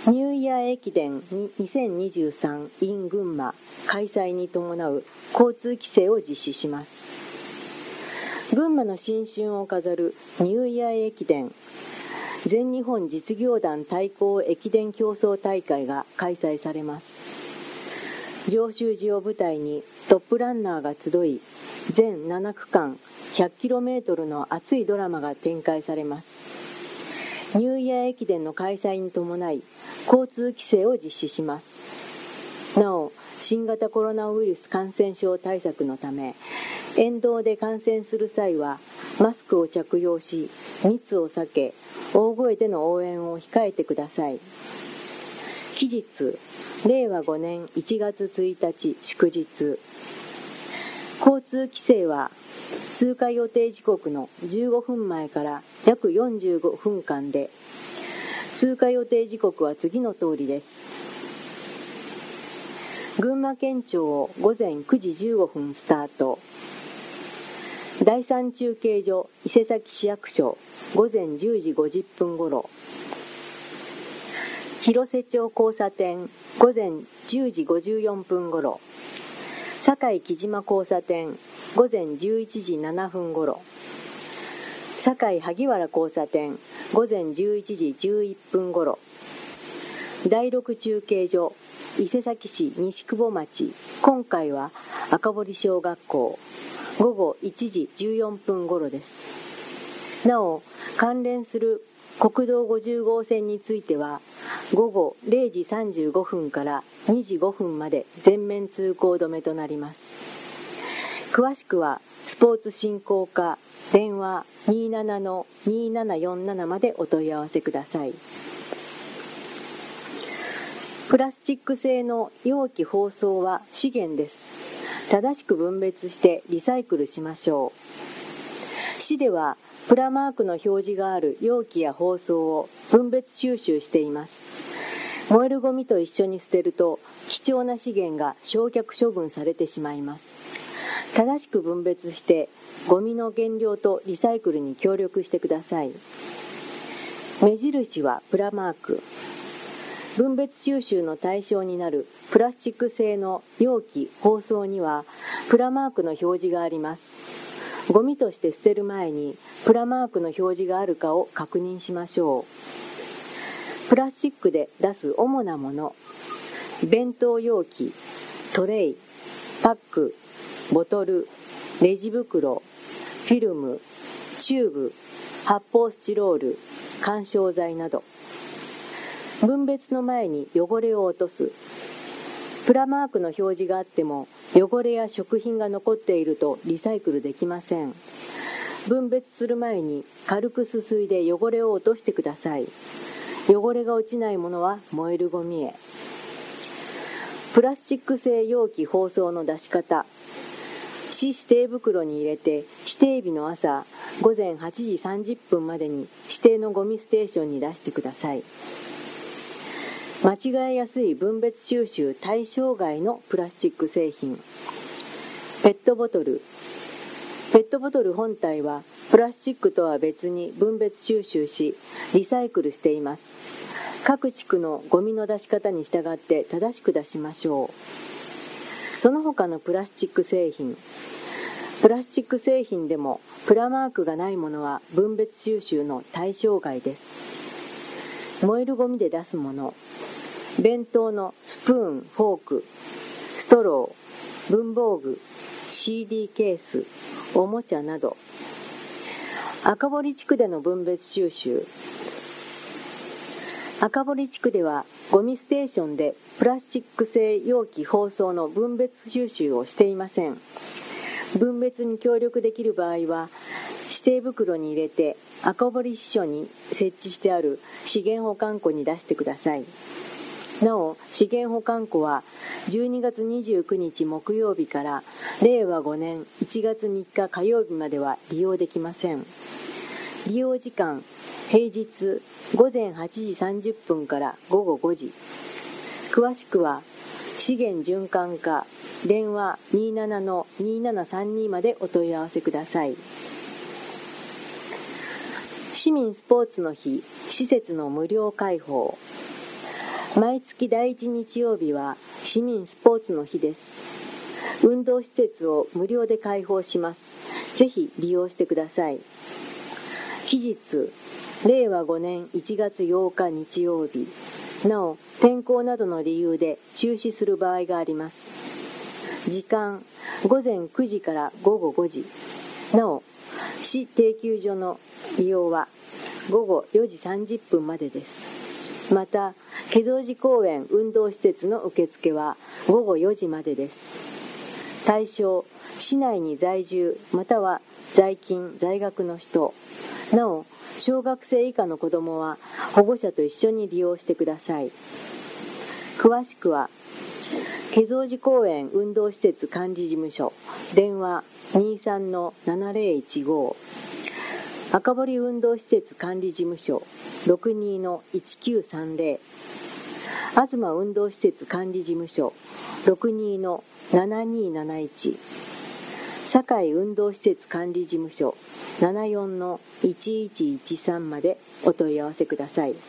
ニューイヤー駅伝2023 in 群馬開催に伴う交通規制を実施します。群馬の新春を飾るニューイヤー駅伝全日本実業団対抗駅伝競争大会が開催されます。上州寺を舞台にトップランナーが集い、全7区間 100km の熱いドラマが展開されます。ニューイヤー駅伝の開催に伴い交通規制を実施します。なお、新型コロナウイルス感染症対策のため、沿道で観戦する際はマスクを着用し、密を避け、大声での応援を控えてください。期日、令和5年1月1日祝日。交通規制は通過予定時刻の15分前から約45分間で、通過予定時刻は次の通りです。群馬県庁午前9時15分スタート。第3中継所伊勢崎市役所午前10時50分ごろ。広瀬町交差点午前10時54分ごろ。堺木島交差点午前11時7分ごろ。堺萩原交差点午前11時11分ごろ。第6中継所伊勢崎市西久保町、今回は赤堀小学校午後1時14分ごろです。なお、関連する国道50号線については午後0時35分から2時5分まで全面通行止めとなります。詳しくはスポーツ振興課電話 27-2747 までお問い合わせください。プラスチック製の容器包装は資源です。正しく分別してリサイクルしましょう。市ではプラマークの表示がある容器や包装を分別収集しています。燃えるゴミと一緒に捨てると貴重な資源が焼却処分されてしまいます。正しく分別してゴミの減量とリサイクルに協力してください。目印はプラマーク。分別収集の対象になるプラスチック製の容器・包装にはプラマークの表示があります。ゴミとして捨てる前にプラマークの表示があるかを確認しましょう。プラスチックで出す主なもの、弁当容器、トレイ、パック、ボトル、レジ袋、フィルム、チューブ、発泡スチロール、緩衝材など。分別の前に汚れを落とす。プラマークの表示があっても汚れや食品が残っているとリサイクルできません。分別する前に軽くすすいで汚れを落としてください。汚れが落ちないものは燃えるゴミへ。プラスチック製容器包装の出し方。市指定袋に入れて指定日の朝午前8時30分までに指定のゴミステーションに出してください。間違えやすい分別収集対象外のプラスチック製品。ペットボトル。ペットボトル本体はプラスチックとは別に分別収集しリサイクルしています。各地区のゴミの出し方に従って正しく出しましょう。その他のプラスチック製品。プラスチック製品でもプラマークがないものは分別収集の対象外です。燃えるゴミで出すもの。弁当のスプーン、フォーク、ストロー、文房具、CD ケース、おもちゃなど。赤堀地区での分別収集。赤堀地区ではゴミステーションでプラスチック製容器包装の分別収集をしていません。分別に協力できる場合は指定袋に入れて赤堀支所に設置してある資源保管庫に出してください。なお、資源保管庫は12月29日木曜日から令和5年1月3日火曜日までは利用できません。利用時間、平日午前8時30分から午後5時。詳しくは資源循環課電話 27-2732 までお問い合わせください。市民スポーツの日、施設の無料開放。 毎月第1日曜日は市民スポーツの日です。運動施設を無料で開放します。ぜひ利用してください。期日、令和5年1月8日日曜日。なお、天候などの理由で中止する場合があります。時間、午前9時から午後5時。なお、市定休所の利用は午後4時30分までです。また、華蔵寺公園運動施設の受付は午後4時までです。対象、市内に在住または在勤・在学の人。なお、小学生以下の子どもは保護者と一緒に利用してください。詳しくは、華蔵寺公園運動施設管理事務所、電話 23-7015、赤堀運動施設管理事務所 62-1930、東運動施設管理事務所 62-7271、堺運動施設管理事務所 74-1113までお問い合わせください。